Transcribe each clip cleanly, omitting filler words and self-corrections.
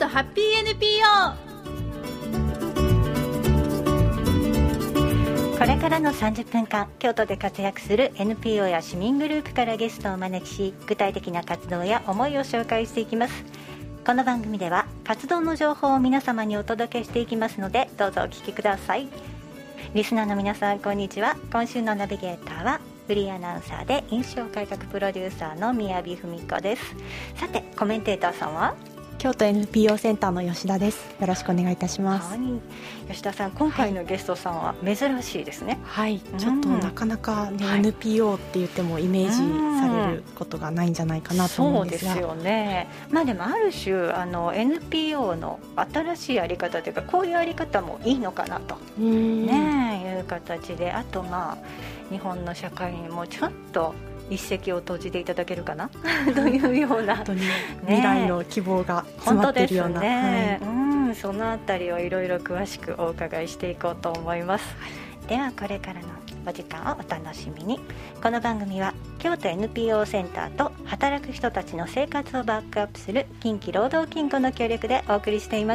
ハッピー NPO。 これからの30分間、京都で活躍する NPO や市民グループからゲストをお招きし、具体的な活動や思いを紹介していきます。この番組では活動の情報を皆様にお届けしていきますので、どうぞお聞きください。リスナーの皆さん、こんにちは。今週のナビゲーターはフリーアナウンサーで印象改革プロデューサーの宮城文子です。さて、コメンテーターさんは京都 NPO センターの吉田です。よろしくお願いいたします。 はい、吉田さん、今回のゲストさんは珍しいですね。 はい、ちょっとなかなか、ね、NPO って言ってもイメージされることがないんじゃないかなと思うんですが、 そうですよね。でもある種NPO の新しいやり方というか、こういうやり方もいいのかなという形で、あと日本の社会にもちょっと一石を投じていただけるかなというような、 本当に未来の希望が詰まっているような、 本当ですね。そのあたりをいろいろ詳しくお伺いしていこうと思います。ではこれからのお時間をお楽しみに。この番組は京都 NPO センターと働く人たちの生活をバックアップする近畿労働金庫の協力でお送りしています。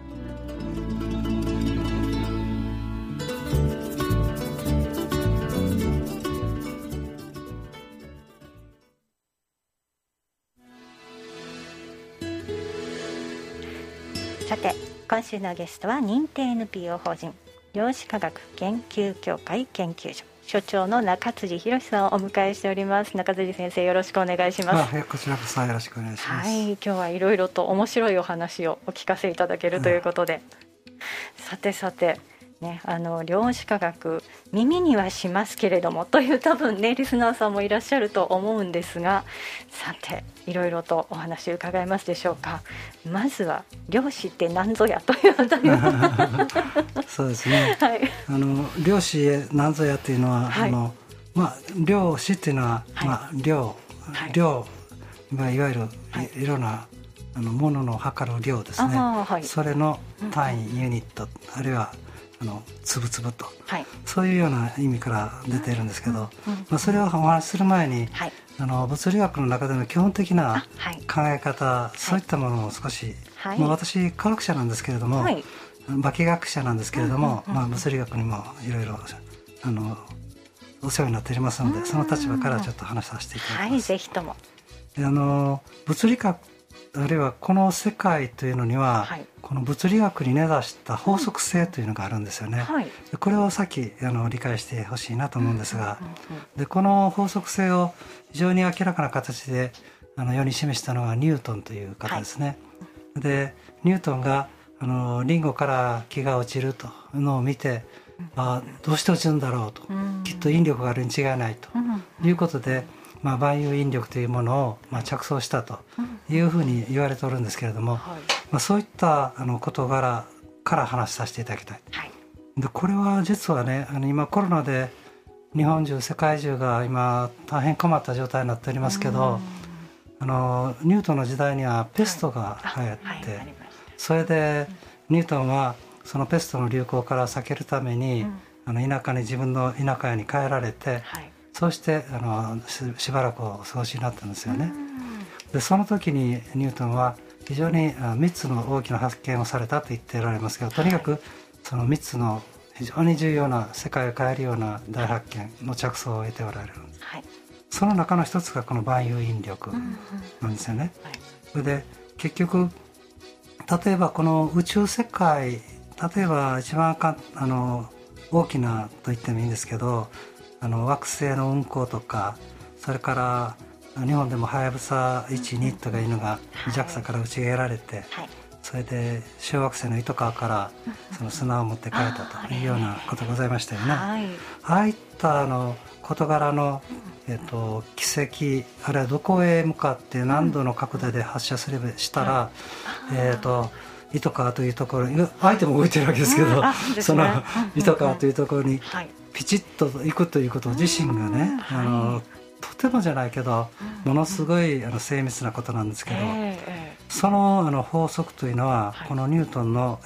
さて、今週のゲストは認定 NPO 法人量子科学研究協会研究所所長の中辻博さんをお迎えしております。中辻先生、よろしくお願いします。 こちらこそよろしくお願いします。 今日はいろいろと面白いお話をお聞かせいただけるということで、さてね、量子科学、耳にはしますけれどもという、多分ねリスナーさんもいらっしゃると思うんですが、さていろいろとお話伺えますでしょうか。まずは量子って何ぞやというあたりをそうですね、 はい、 量子何ぞやというのは、量子っていうのは、量、いわゆるいろんなものの測る量ですね。それの単位、ユニット、あるいはつぶつぶと、そういうような意味から出ているんですけど、それをお話しする前に、物理学の中での基本的な考え方、そういったものを少し、私科学者なんですけれども、化学者なんですけれども、物理学にもいろいろお世話になっておりますので、その立場からちょっと話させていただきます。 ぜひとも。 物理学、あるいはこの世界というのには、この物理学に根ざした法則性というのがあるんですよね。これをさっき理解してほしいなと思うんですが、でこの法則性を非常に明らかな形で世に示したのはニュートンという方ですね。でニュートンがリンゴから木が落ちるというのを見て、どうして落ちるんだろうと、きっと引力があるに違いないということで、万有引力というものを着想したというふうに言われておるんですけれども、そういった事柄から話させていただきたい。でこれは実はね、今コロナで日本中世界中が今大変困った状態になっておりますけど、ニュートンの時代にはペストが流行って、それでニュートンはそのペストの流行から避けるために、自分の田舎に帰られて、そうしてしばらくお過ごしになったんですよね。でその時にニュートンは非常に3つの大きな発見をされたと言っておられますけど、とにかくその3つの非常に重要な世界を変えるような大発見の着想を得ておられるんです。その中の一つがこの万有引力なんですよね。それで結局、例えばこの宇宙世界、例えば一番大きなと言ってもいいんですけど、惑星の運行とか、それから日本でもはやぶさ1、2とかいうのが JAXA から打ち上げられて、それで小惑星の糸川からその砂を持って帰ったというようなことがございましたよね。ああいった事柄の軌跡、あるいはどこへ向かって何度の角度で発射したら、糸川というところに、相手も動いてるわけですけど、その糸川というところにピチッと行くということ自身がね、とてもじゃないけどものすごい精密なことなんですけど、その法則というのは、このニュートンの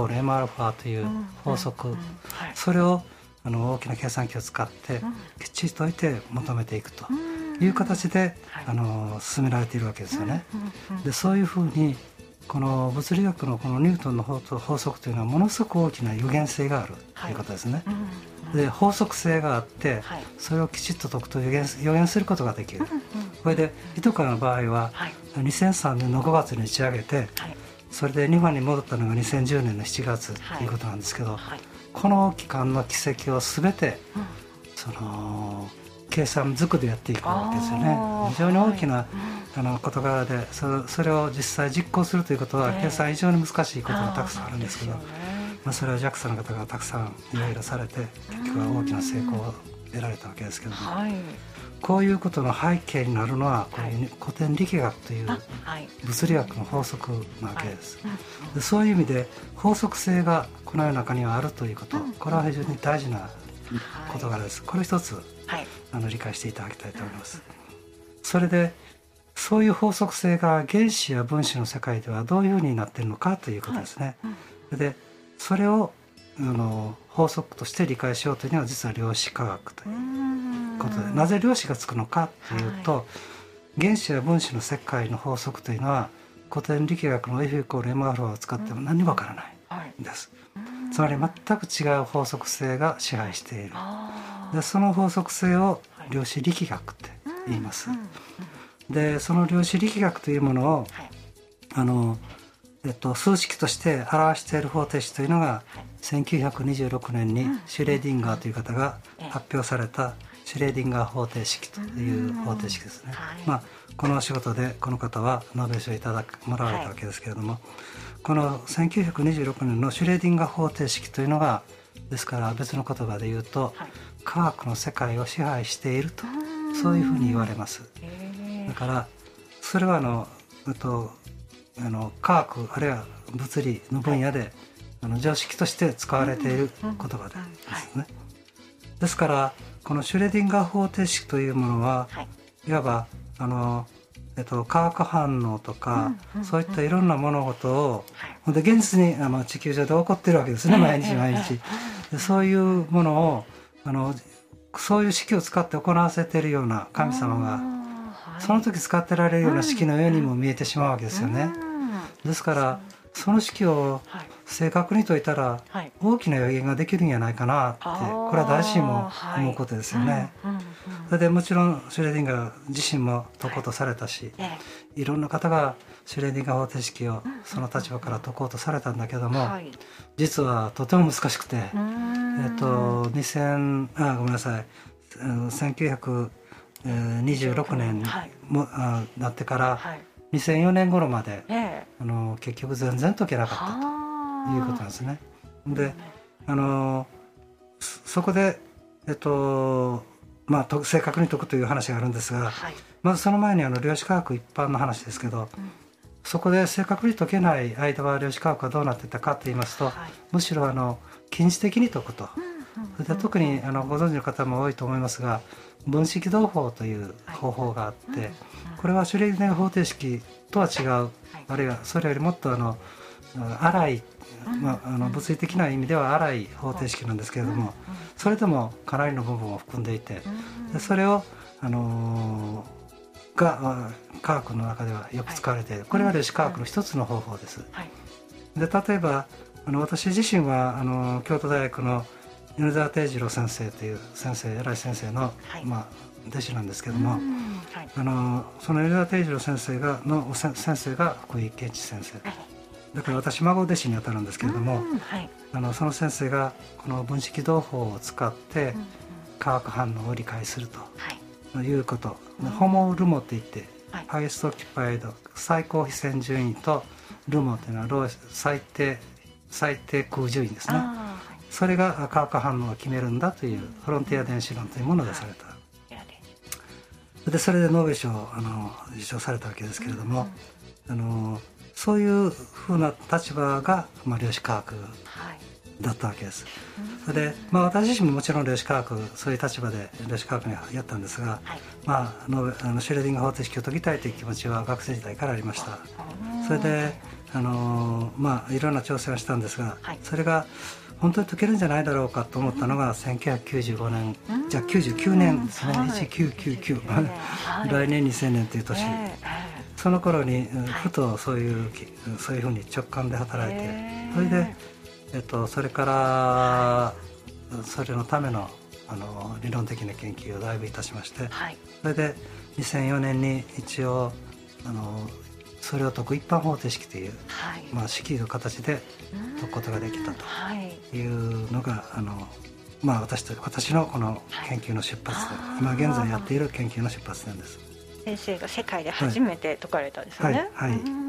F=mα という法則、それを大きな計算機を使ってきっちりといて求めていくという形で進められているわけですよね。でそういうふうにこの物理学のこのニュートンの法則というのはものすごく大きな予言性があるということですね。で法則性があって、それをきちっと解くと予言することができる。これで糸川の場合は、2003年の5月に打ち上げて、それで日本に戻ったのが2010年の7月ということなんですけど、この期間の軌跡を全て、その計算づくでやっていくわけですよね。非常に大きな事柄で、それを実際実行するということは計算非常に難しいことがたくさんあるんですけど、それは JAXA の方がたくさんいろいろされて、結局は大きな成功を得られたわけですけども、こういうことの背景になるのはこういう古典力学という物理学の法則なわけです。でそういう意味で法則性がこの世の中にはあるということ、これは非常に大事な事柄です。これ一つ理解していただきたいと思います。それでそういう法則性が原子や分子の世界ではどういうふうになっているのかということですね。でそれを法則として理解しようというのは実は量子科学ということで、なぜ量子がつくのかというと、原子や分子の世界の法則というのは古典力学の F=mα を使っても何もわからないんです。つまり全く違う法則性が支配している。でその法則性を量子力学って言います。でその量子力学というものを数式として表している方程式というのが1926年にシュレーディンガーという方が発表されたシュレーディンガー方程式という方程式ですね。この仕事でこの方はノーベル賞をもらわれたわけですけれども、この1926年のシュレーディンガー方程式というのが、ですから別の言葉で言うと科学の世界を支配していると、そういうふうに言われます。だからそれは科学あるいは物理の分野で常識として使われている言葉ですね。ですからこのシュレディンガー方程式というものは、いわば化学反応とか、そういったいろんな物事をで現実に地球上で起こっているわけですね、毎日毎日。でそういうものをそういう式を使って行わせているような神様がその時使ってられるような式のようにも見えてしまうわけですよね。ですからその式を正確に解いたら大きな予言ができるんじゃないかなって、これは誰しも思うことですよね。それでもちろんシュレーディンガー自身も解こうとされたし、いろんな方がシュレーディンガー方程式をその立場から解こうとされたんだけども、実はとても難しくて、ごめんなさい、1926年になってから2004年頃まで結局全然解けなかったということなんですね。でそこで正確に解くという話があるんですが、まずその前に量子科学一般の話ですけど、そこで正確に解けない間は量子科学はどうなっていたかと言いますと、むしろ近似的に解くと。それで特にご存知の方も多いと思いますが、分式同法という方法があって、これはシュレーディンガー方程式とは違う、あるいはそれよりもっと粗い、物理的な意味では粗い方程式なんですけれども、それでもかなりの部分を含んでいて、でそれをが科学の中ではよく使われている。これは量子科学の一つの方法です。で例えば私自身は京都大学の米沢定次郎先生という偉い先生の、弟子なんですけども、その米沢定次郎先生が福井健一先生だから私孫弟子にあたるんですけれども、その先生がこの分式同法を使って化学反応を理解するということ、ホモルモっていって、ハイストオキュパイド最高非線順位とルモというのは最低空順位ですね。それが化学反応を決めるんだというフロンティア電子論というものを出された。でそれでノーベル賞を受賞されたわけですけれども、そういうふうな立場が、量子科学だったわけです。で、私自身ももちろん量子科学そういう立場で量子科学にやったんですが、シュレーディンガー方程式を解きたいという気持ちは学生時代からありました。それでいろんな挑戦をしたんですが、それが本当に解けるんじゃないだろうかと思ったのが1995年、じゃあ99年ですね、1999来年2000年という年その頃にふとそういうふうに直感で働いて、それで、それからそれのための理論的な研究をだいぶいたしまして、それで2004年に一応それを解く一般方程式という、式の形で解くことができたというのが私のこの研究の出発点、今現在やっている研究の出発点です。 先生が世界で初めて解かれたんですよね。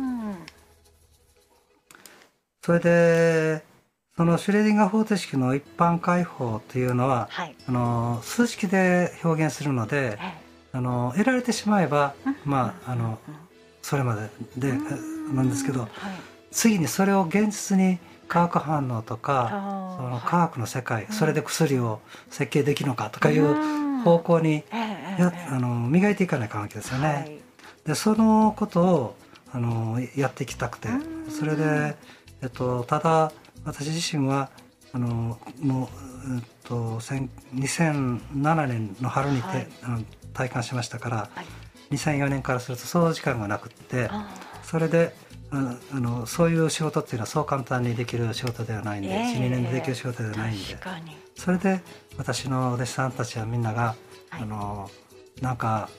それでそのシュレディンガー方程式の一般解法というのは、数式で表現するので、得られてしまえば、それまででなんですけど、次にそれを現実に化学反応とかその科学の世界、それで薬を設計できるのかとかいう方向に磨いていかない関係ですよね。でそのことをやっていきたくて、それで、ただ私自身はもう2007年の春に退官しましたから、2004年からするとそう時間がなくって、それでそういう仕事っていうのはそう簡単にできる仕事ではないんで、12年でできる仕事ではないんで、それで私のお弟子さんたちはみんながなんか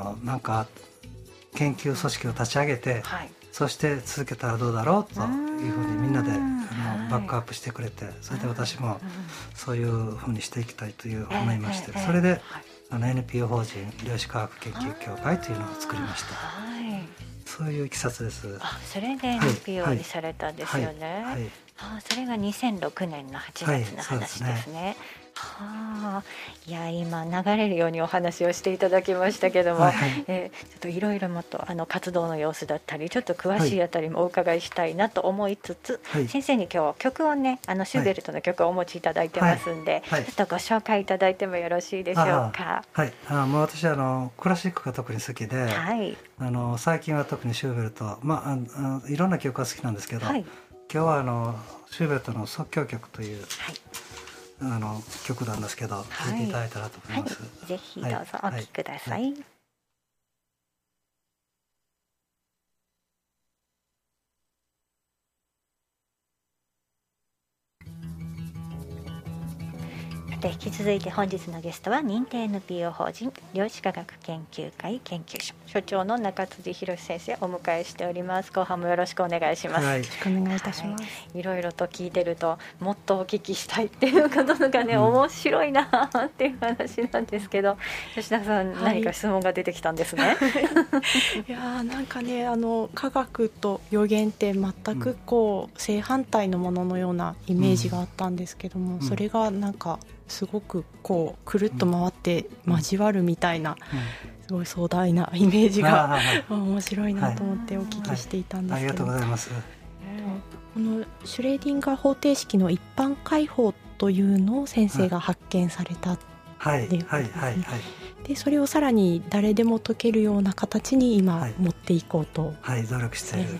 研究組織を立ち上げて、そして続けたらどうだろうというふうにみんなでバックアップしてくれて、それで私もそういうふうにしていきたいという思いまして、それでNPO 法人量子科学研究協会というのを作りました。そういういきさつです。 それで NPO にされたんですよね。それが2006年の8月の話ですね。いや今流れるようにお話をしていただきましたけども、ちょっといろいろもっと活動の様子だったりちょっと詳しいあたりもお伺いしたいなと思いつつ、先生に今日曲をねシューベルトの曲をお持ちいただいてますんで、ちょっとご紹介いただいてもよろしいでしょうか。 もう私クラシックが特に好きで、最近は特にシューベルト、いろんな曲が好きなんですけど、今日はシューベルトの即興曲という、曲なんですけど、聴いていただいたらと思います。 ぜひどうぞお聴きください。引き続いて本日のゲストは認定 NPO 法人量子科学研究会研究所所長の中辻博先生をお迎えしております。後半もよろしくお願いします。 よろしくお願いいたします。 いろいろと聞いてるともっとお聞きしたいっていうことがね、面白いなっていう話なんですけど、吉田さん、何か質問が出てきたんですね。 いやなんかね科学と予言って全く正反対のもののようなイメージがあったんですけども、それがなんかすごくくるっと回って交わるみたいな、すごい壮大なイメージが面白いなと思ってお聞きしていたんですけど、 ありがとうございます。 このシュレーディンガー方程式の一般解法というのを先生が発見されたっていうことですね。でそれをさらに誰でも解けるような形に今持っていこうと、 努力している。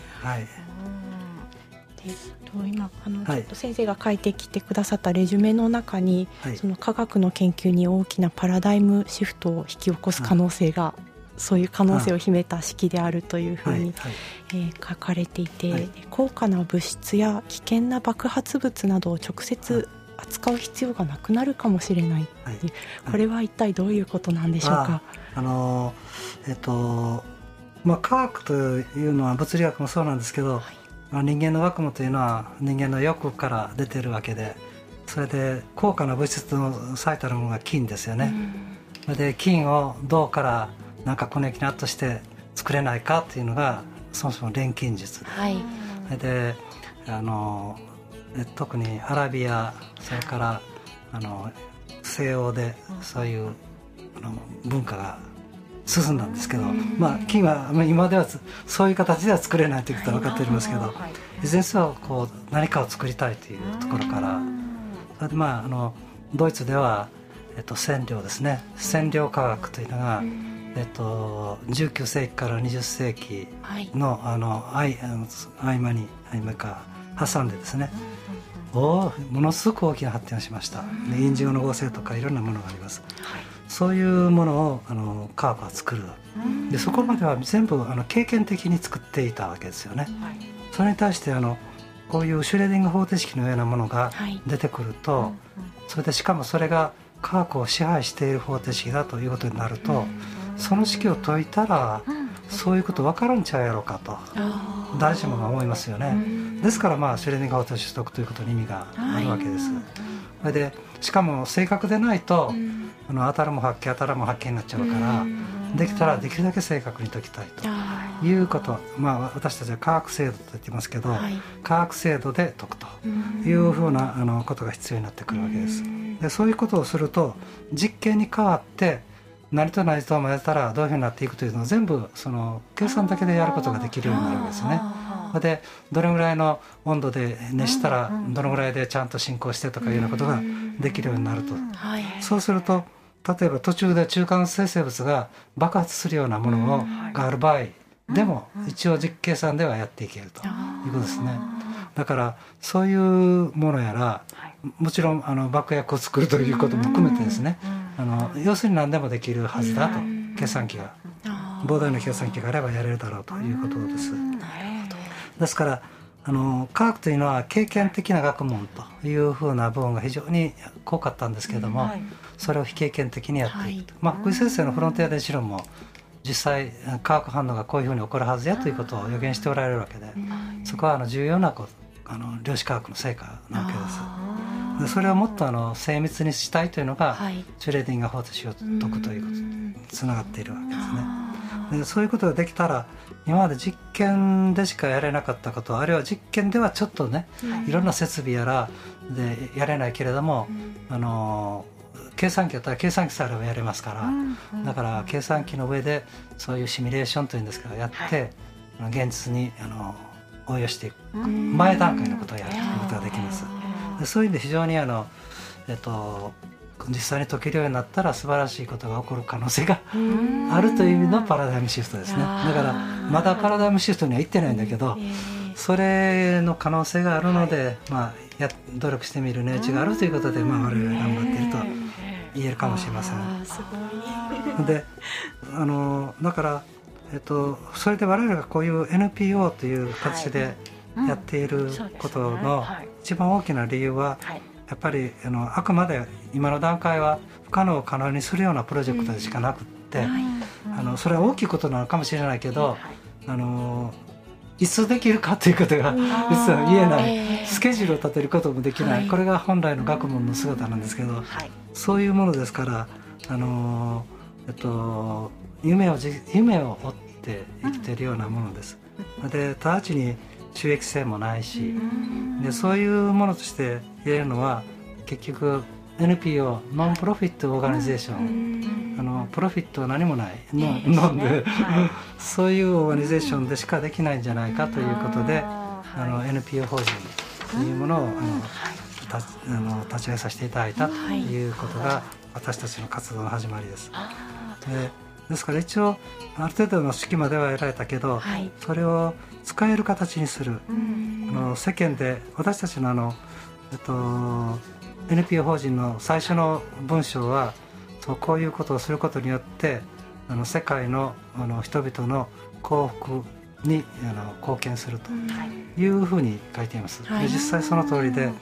今ちょっと先生が書いてきてくださったレジュメの中に、その科学の研究に大きなパラダイムシフトを引き起こす可能性が、そういう可能性を秘めた式であるというふうに書かれていて、高価な物質や危険な爆発物などを直接扱う必要がなくなるかもしれないっていう、これは一体どういうことなんでしょうか。 科学というのは物理学もそうなんですけど、人間の悪夢というのは人間の欲から出てるわけで、それで高価な物質の最たるものが金ですよね。で金を銅からこの液にアットして作れないかっていうのがそもそも錬金術で、特にアラビア、それから西欧でそういう文化が進んだんですけど、金は今ではそういう形では作れないということは分かっておりますけど、いずれにせよ何かを作りたいというところから、それでドイツでは、染料ですね、染料科学というのが、19世紀から20世紀の合間か挟んでですね、ものすごく大きな発展をしました。インジゴの合成とかいろんなものがあります。 そういうものを科学は作る。でそこまでは全部経験的に作っていたわけですよね。それに対してこういうシュレディンガー方程式のようなものが出てくると、それでしかもそれが科学を支配している方程式だということになると、その式を解いたらそういうこと分からんちゃうやろうかと誰しもが思いますよね。ですからシュレディンガー方程式を解くということに意味があるわけです。それでしかも正確でないと当たるも発見当たらも発見になっちゃうから、できたらできるだけ正確に解きたいということ、私たちは科学精度と言ってますけど、科学精度で解くというふうなことが必要になってくるわけです。でそういうことをすると実験に変わって何と何と混ぜたらどういうふうになっていくというのを全部その計算だけでやることができるようになるわけですね。でどれぐらいの温度で熱したらどのぐらいでちゃんと進行してとかいうようなことができるようになると、そうすると例えば途中で中間生成物が爆発するようなものがある場合でも一応実計算ではやっていけるということですね。だからそういうものやらもちろん爆薬を作るということも含めてですね、要するに何でもできるはずだと、計算機が膨大な計算機があればやれるだろうということです。ですから科学というのは経験的な学問というふうな部分が非常に濃かったんですけれども、それを非経験的にやっていくと、福井先生のフロンティア電子論も実際化学反応がこういうふうに起こるはずやということを予言しておられるわけで、そこは重要な量子科学の成果なわけです。でそれをもっと精密にしたいというのが、シュレーディンガー方程式を解くということにつながっているわけですね。でそういうことができたら今まで実験でしかやれなかったこと、あるいは実験ではちょっとね、いろんな設備やらでやれないけれども、計算機だったら計算機さえあればやれますから、だから計算機の上でそういうシミュレーションというんですけどやって、現実に応用していく前段階のことをやるということができます。でそういう意味で非常に実際に解けるようになったら素晴らしいことが起こる可能性があるという意味のパラダイムシフトですね。だからまだパラダイムシフトには行ってないんだけど、それの可能性があるので、努力してみる値打ちがあるということで、我々頑張っていると言えるかもしれません。でだからそれで我々がこういう NPO という形でやっていることの一番大きな理由は、やっぱりあくまで今の段階は不可能を可能にするようなプロジェクトでしかなくって、それは大きいことなのかもしれないけど、いつできるかということが実は言えない、スケジュールを立てることもできない、これが本来の学問の姿なんですけど、そういうものですから夢を追って生きているようなものです。で直ちに収益性もないし、でそういうものとして言えるのは結局 NPO ノンプロフィットオーガニゼーション、プロフィットは何もないので、そういうオーガニゼーションでしかできないんじゃないかということで、NPO 法人というものを立ち上げさせていただいたということが私たちの活動の始まりです。ですから一応ある程度の式までは得られたけど、それを使える形にする、世間で私たちのNPO 法人の最初の文章はこういうことをすることによって世界の人々の幸福に貢献するというふうに書いています。で実際その通りで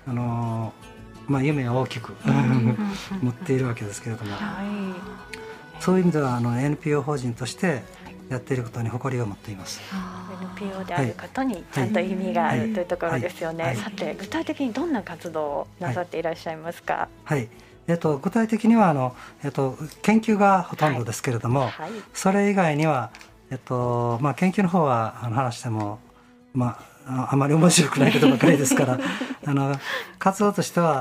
夢を大きく持っているわけですけれども、そういう意味ではNPO 法人としてやっていることに誇りを持っています。 NPO であることにちゃんと意味があるというところですよね。さて具体的にどんな活動をなさっていらっしゃいますか？ 具体的には研究がほとんどですけれども、それ以外には研究の方は話してもあまり面白くないことばかりですから活動としては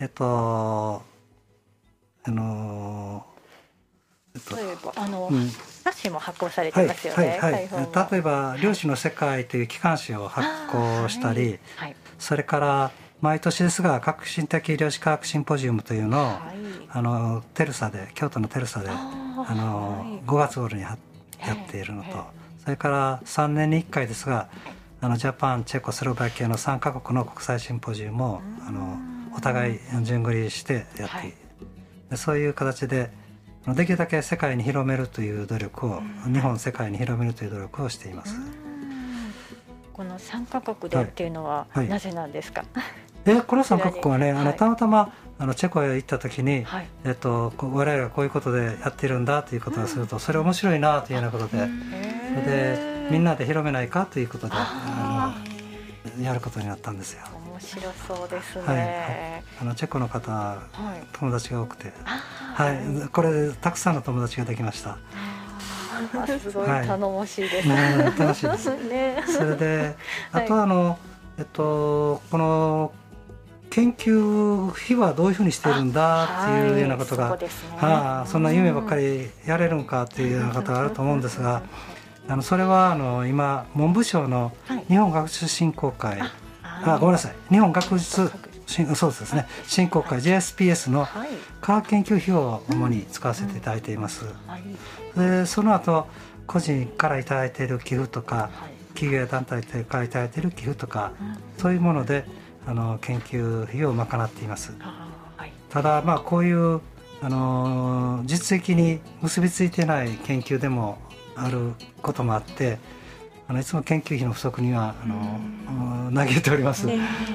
例えば冊子も発行されてますよね。 例えば量子の世界という機関誌を発行したり、それから毎年ですが革新的量子科学シンポジウムというのをテルサで京都のテルサで5月頃にやっているのと、それから3年に1回ですがジャパンチェコスロバキアの3カ国の国際シンポジウムをお互い順繰りしてやっている、そういう形でできるだけ世界に広めるという努力を、日本世界に広めるという努力をしています。 この3カ国でっていうのはなぜなんですか？ この3カ国はね、たまたまチェコへ行った時に、我々がこういうことでやってるんだということをすると、それ面白いなというようなことで、それでみんなで広めないかということでやることになったんですよ。 面白そうですね。 チェコの方、友達が多くて、これでたくさんの友達ができました。 すごい頼もしいです。 楽しいですね。それであとこの研究費はどういうふうにしているんだっていうようなことが、そんな夢ばっかりやれるんかっていうようなことがあると思うんですが、それは今文部省の日本学術振興会、ごめんなさい、日本学術そうですね、振興会 JSPS の科学研究費を主に使わせていただいています。でその後個人からいただいている寄付とか、企業や団体からいただいている寄付とか、そういうもので研究費を賄っています。ただこういう実績に結びついてない研究でもあることもあって、いつも研究費の不足には嘆いております。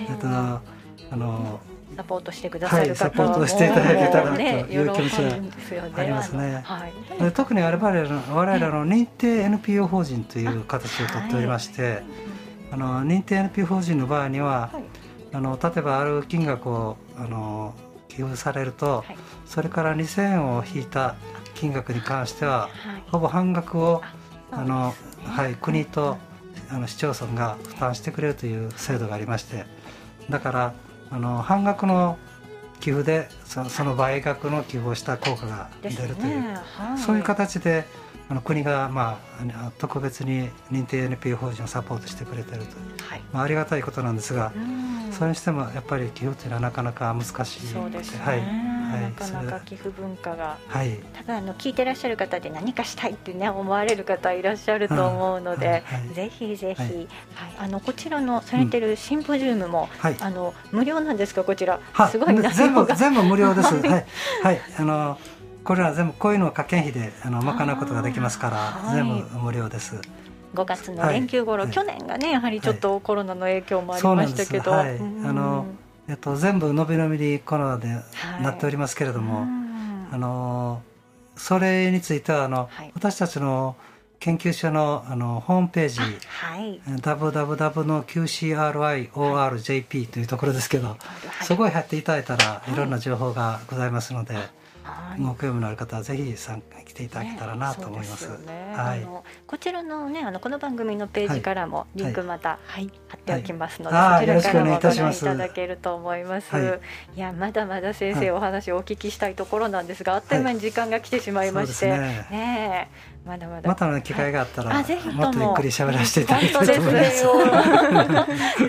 サポートしてくださる方はサポートしていただけたらという気持ちがありますね。特に我々の認定 NPO 法人という形をとっておりまして、認定 NPO 法人の場合には、例えばある金額を寄付されると、それから2000円を引いた金額に関しては、ほぼ半額を国と市町村が負担してくれるという制度がありまして、だから半額の寄付でその倍額の寄付をした効果が出るという、そういう形で国が特別に認定 NPO 法人をサポートしてくれているという、ありがたいことなんですが、それにしてもやっぱり寄付というのはなかなか難しい。 そうですね、なかなか寄付文化が、多分聞いてらっしゃる方で何かしたいって思われる方いらっしゃると思うので、ぜひぜひ、こちらのされてるシンポジウムも、無料なんですか？こちらすごい全部無料です。これは全部こういうのを科研費で賄うことができますから、全部無料です。 5月の連休頃、去年がねやはりちょっとコロナの影響もありましたけど、 全部伸び伸びにコロナでなっておりますけれども、それについては私たちの研究所のホームページ、www の QCRIORJP というところですけど、そこへ入っていただいたらいろんな情報がございますので、ご興味のある方はぜひ来ていただけたらなと思います。 こちらのねこの番組のページからもリンクまた貼っておきますので、そちらからもご覧いただけると思います。いやまだまだ先生お話をお聞きしたいところなんですが、あっという間に時間が来てしまいまして、またの機会があったらもっとゆっくり喋らせていただきたいと思います。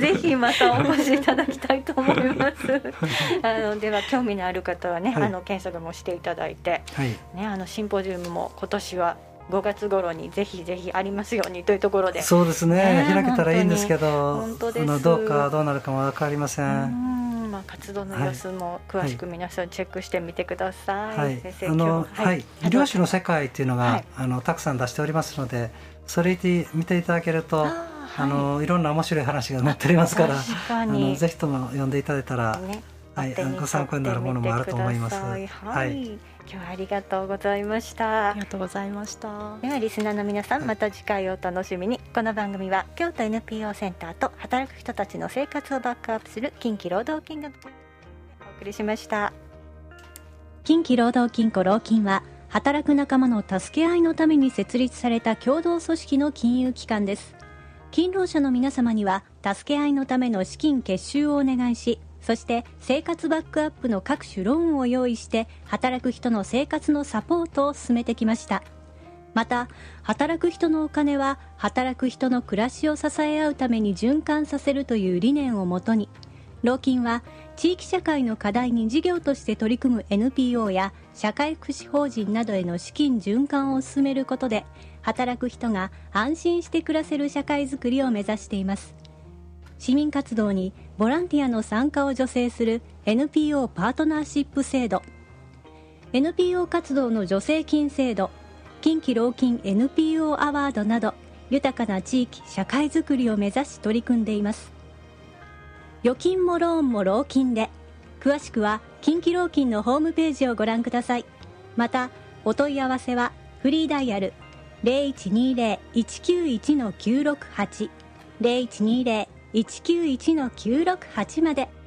ぜひまたお越しいただきたいと思います。では興味のある方はね、検索もしていただいて、シンポジウムも今年は5月頃にぜひぜひありますようにというところで、 そうですね、開けたらいいんですけど、どうかどうなるかも分かりません。 活動の様子も詳しく皆さんチェックしてみてください。 先生、量子の世界っていうのがたくさん出しておりますので、それ見ていただけるといろんな面白い話が載っておりますから、ぜひとも読んでいただいたらご参考になるものもあると思います。 今日はありがとうございました。 ありがとうございました。 ではリスナーの皆さん、また次回をお楽しみに。この番組は京都 NPO センターと働く人たちの生活をバックアップする近畿労働金がお送りしました。近畿労働金庫労金は働く仲間の助け合いのために設立された共同組織の金融機関です。勤労者の皆様には助け合いのための資金結集をお願いし、そして生活バックアップの各種ローンを用意して働く人の生活のサポートを進めてきました。また働く人のお金は働く人の暮らしを支え合うために循環させるという理念をもとに、労金は地域社会の課題に事業として取り組む NPO や社会福祉法人などへの資金循環を進めることで、働く人が安心して暮らせる社会づくりを目指しています。市民活動にボランティアの参加を助成する NPO パートナーシップ制度、 NPO 活動の助成金制度、近畿老金 NPO アワードなど豊かな地域社会づくりを目指し取り組んでいます。預金もローンも老金で、詳しくは近畿老金のホームページをご覧ください。またお問い合わせはフリーダイヤル 0120-191-968 0120-191-968まで。